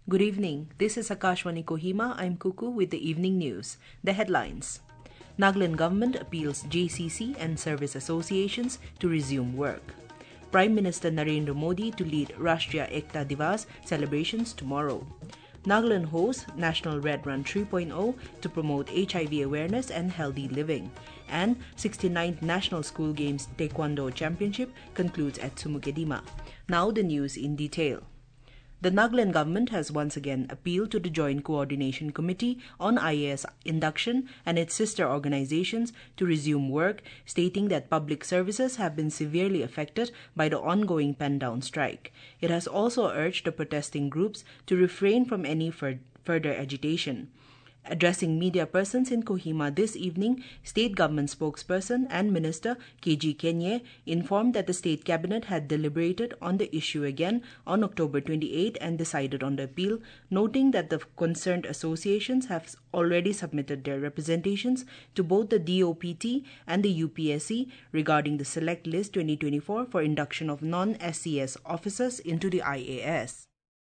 Good evening. This is Akashwani Kohima. I'm Kuku with the evening news. The headlines. Nagaland government appeals JCC and service associations to resume work. Prime Minister Narendra Modi to lead Rashtriya Ekta Divas celebrations tomorrow. Nagaland hosts National Red Run 3.0 to promote HIV awareness and healthy living. And 69th National School Games Taekwondo Championship concludes at Sumukedima. Now the news in detail. The Nagaland government has once again appealed to the Joint Coordination Committee on IAS Induction and its sister organizations to resume work, stating that public services have been severely affected by the ongoing pen-down strike. It has also urged the protesting groups to refrain from any further agitation. Addressing media persons in Kohima this evening, State Government spokesperson and Minister KG Kenye informed that the State Cabinet had deliberated on the issue again on October 28 and decided on the appeal, noting that the concerned associations have already submitted their representations to both the DOPT and the UPSC regarding the Select List 2024 for induction of non-SCS officers into the IAS.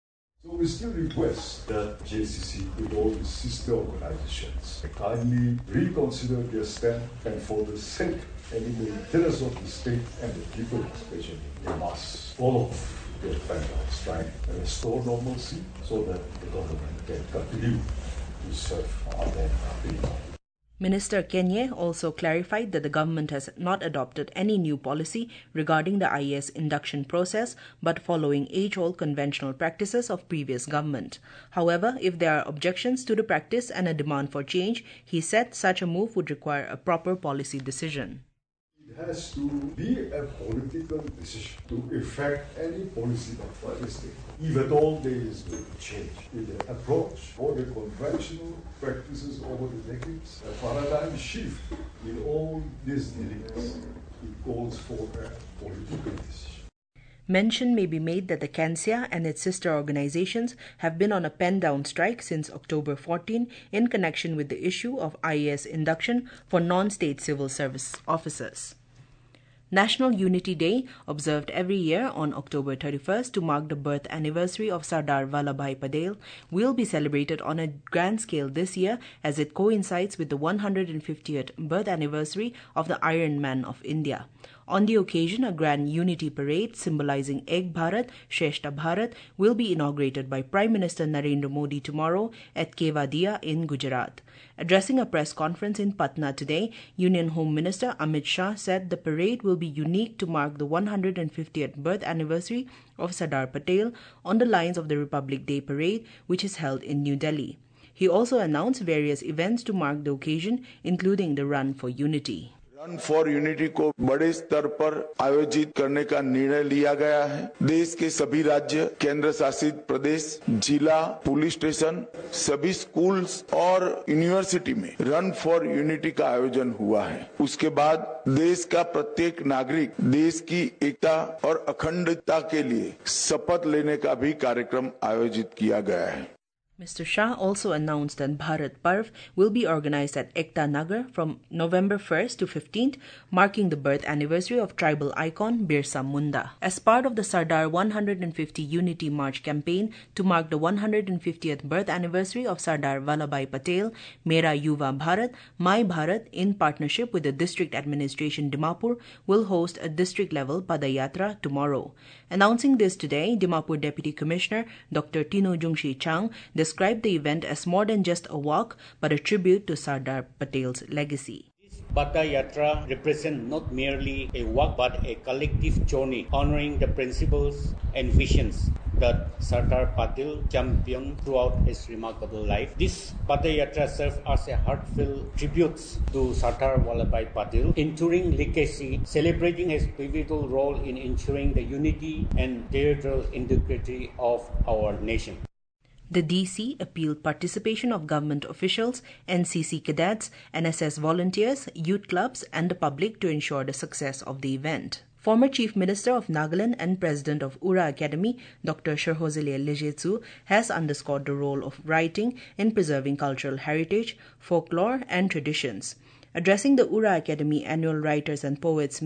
So we still request that JCC, with all its sister organizations, kindly reconsider their stand, and for the sake and in the interest of the state and the people especially, they must follow their pen-down strike and restore normalcy so that the government can continue to serve them people. Minister Kenye also clarified that the government has not adopted any new policy regarding the IAS induction process, but following age-old conventional practices of previous government. However, if there are objections to the practice and a demand for change, he said such a move would require a proper policy decision. It has to be a political decision to effect any policy by the state. If at all there is no change in the approach or the conventional practices over the decades, a paradigm shift in all these dealings, it calls for a political decision. Mention may be made that the CANSIA and its sister organizations have been on a pen-down strike since October 14 in connection with the issue of IAS induction for non-state civil service officers. National Unity Day, observed every year on October 31st to mark the birth anniversary of Sardar Vallabhbhai Patel, will be celebrated on a grand scale this year as it coincides with the 150th birth anniversary of the Iron Man of India. On the occasion, a grand unity parade symbolizing Ek Bharat, Shreshta Bharat will be inaugurated by Prime Minister Narendra Modi tomorrow at Kevadia in Gujarat. Addressing a press conference in Patna today, Union Home Minister Amit Shah said the parade will be unique to mark the 150th birth anniversary of Sardar Patel on the lines of the Republic Day parade, which is held in New Delhi. He also announced various events to mark the occasion, including the Run for Unity. Run for Unity को बड़े स्तर पर आयोजित करने का निर्णय लिया गया है। देश के सभी राज्य, केंद्र शासित प्रदेश, जिला, पुलिस स्टेशन, सभी स्कूल्स और यूनिवर्सिटी में रन फॉर यूनिटी का आयोजन हुआ है। उसके बाद देश का प्रत्येक नागरिक देश की एकता और अखंडता के लिए शपथ लेने का भी कार्यक्रम आयोजित किया गया है। Mr. Shah also announced that Bharat Parv will be organized at Ekta Nagar from November 1st to 15th, marking the birth anniversary of tribal icon Birsa Munda. As part of the Sardar 150 Unity March campaign to mark the 150th birth anniversary of Sardar Vallabhbhai Patel, Mera Yuva Bharat, My Bharat, in partnership with the District Administration Dimapur, will host a district-level Padayatra tomorrow. Announcing this today, Dimapur Deputy Commissioner Dr. Tino Jungshi Chang described the event as more than just a walk, but a tribute to Sardar Patel's legacy. Padayatra represents not merely a walk but a collective journey honoring the principles and visions that Sardar Patel championed throughout his remarkable life. This Padayatra serves as a heartfelt tribute to Sardar Vallabhbhai Patel, enduring legacy, celebrating his pivotal role in ensuring the unity and territorial integrity of our nation. The DC appealed participation of government officials, NCC cadets, NSS volunteers, youth clubs, and the public to ensure the success of the event. Former Chief Minister of Nagaland and President of Ura Academy, Dr. Sherhozele Lejetsu, has underscored the role of writing in preserving cultural heritage, folklore, and traditions. Addressing the Ura Academy Annual Writers and Poets Meet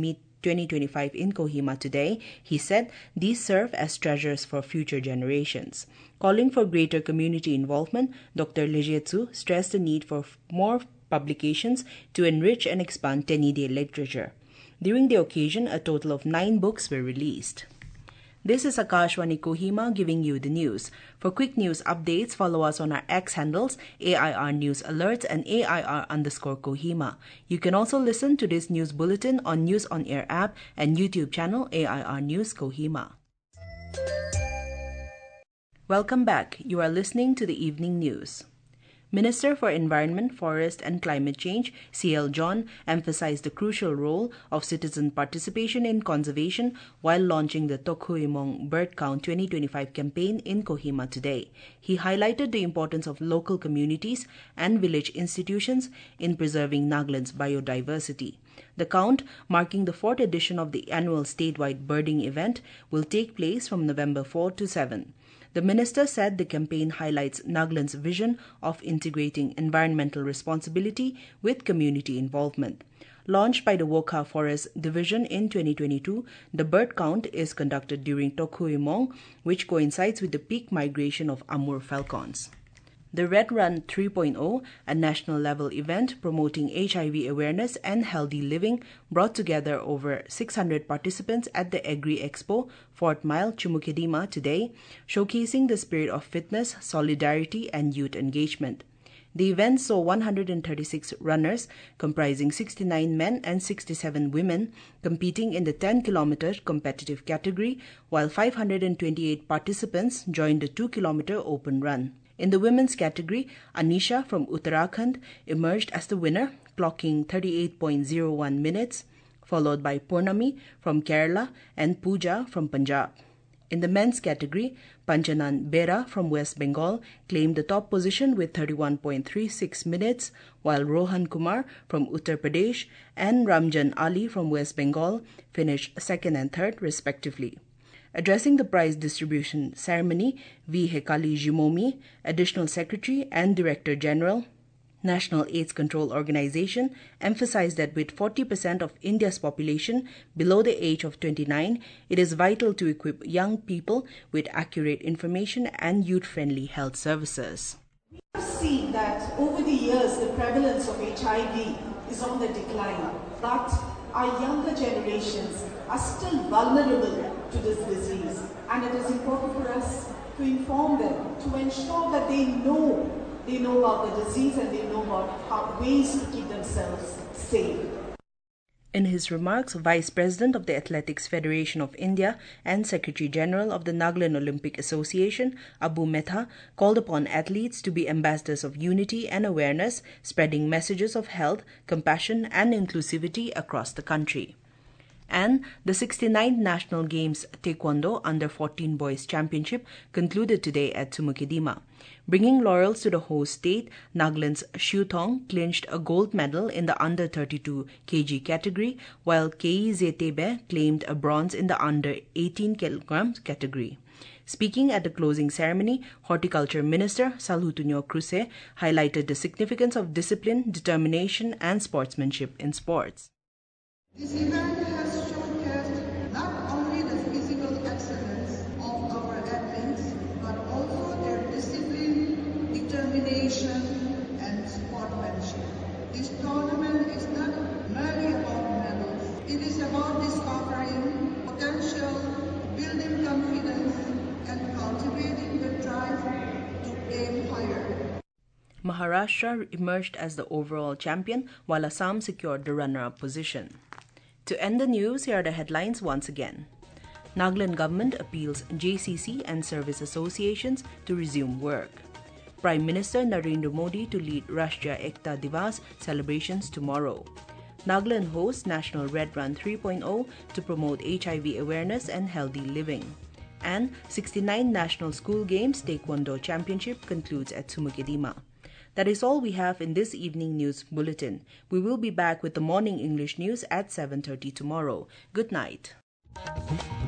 2025 in Kohima today, he said these serve as treasures for future generations. Calling for greater community involvement, Dr. Legetsu stressed the need for more publications to enrich and expand Tenide literature. During the occasion, a total of 9 books were released. This is Akashwani Kohima giving you the news. For quick news updates, follow us on our X handles, AIR News Alerts and AIR_Kohima. You can also listen to this news bulletin on News on Air app and YouTube channel AIR News Kohima. Welcome back. You are listening to the evening news. Minister for Environment, Forest and Climate Change, C.L. John, emphasized the crucial role of citizen participation in conservation while launching the Tokhuimong Bird Count 2025 campaign in Kohima today. He highlighted the importance of local communities and village institutions in preserving Nagaland's biodiversity. The count, marking the 4th edition of the annual statewide birding event, will take place from November 4 to 7. The minister said the campaign highlights Nagaland's vision of integrating environmental responsibility with community involvement. Launched by the Wokha Forest Division in 2022, the bird count is conducted during Tokhuimong, which coincides with the peak migration of Amur falcons. The Red Run 3.0, a national-level event promoting HIV awareness and healthy living, brought together over 600 participants at the Agri Expo, 4th Mile, Chumukedima today, showcasing the spirit of fitness, solidarity, and youth engagement. The event saw 136 runners, comprising 69 men and 67 women, competing in the 10-kilometer competitive category, while 528 participants joined the 2-kilometer open run. In the women's category, Anisha from Uttarakhand emerged as the winner, clocking 38.01 minutes, followed by Purnami from Kerala and Pooja from Punjab. In the men's category, Panchanan Bera from West Bengal claimed the top position with 31.36 minutes, while Rohan Kumar from Uttar Pradesh and Ramjan Ali from West Bengal finished 2nd and 3rd respectively. Addressing the prize distribution ceremony, V. Hekali Jimomi, Additional Secretary and Director General, National AIDS Control Organization, emphasized that with 40% of India's population below the age of 29, it is vital to equip young people with accurate information and youth-friendly health services. We have seen that over the years, the prevalence of HIV is on the decline, but our younger generations are still vulnerable to this disease, and it is important for us to inform them, to ensure that they know about the disease and they know about ways to keep themselves safe. In his remarks, Vice President of the Athletics Federation of India and Secretary General of the Nagaland Olympic Association, Abu Mehta, called upon athletes to be ambassadors of unity and awareness, spreading messages of health, compassion and inclusivity across the country. And the 69th National Games Taekwondo Under-14 Boys Championship concluded today at Chumukedima. Bringing laurels to the host state, Nagaland's Shu Thong clinched a gold medal in the under-32 kg category, while Kei Zetebe claimed a bronze in the under-18 kg category. Speaking at the closing ceremony, Horticulture Minister Salhutunyo Kruse highlighted the significance of discipline, determination and sportsmanship in sports. This event has showcased not only the physical excellence of our athletes, but also their discipline, determination, and sportsmanship. This tournament is not merely about medals. It is about discovering potential, building confidence, and cultivating the drive to aim higher. Maharashtra emerged as the overall champion, while Assam secured the runner-up position. To end the news, here are the headlines once again. Nagaland government appeals JCC and service associations to resume work. Prime Minister Narendra Modi to lead Rashtriya Ekta Divas celebrations tomorrow. Nagaland hosts National Red Run 3.0 to promote HIV awareness and healthy living. And 69 National School Games Taekwondo Championship concludes at Chumukedima. That is all we have in this evening news bulletin. We will be back with the morning English news at 7:30 tomorrow. Good night.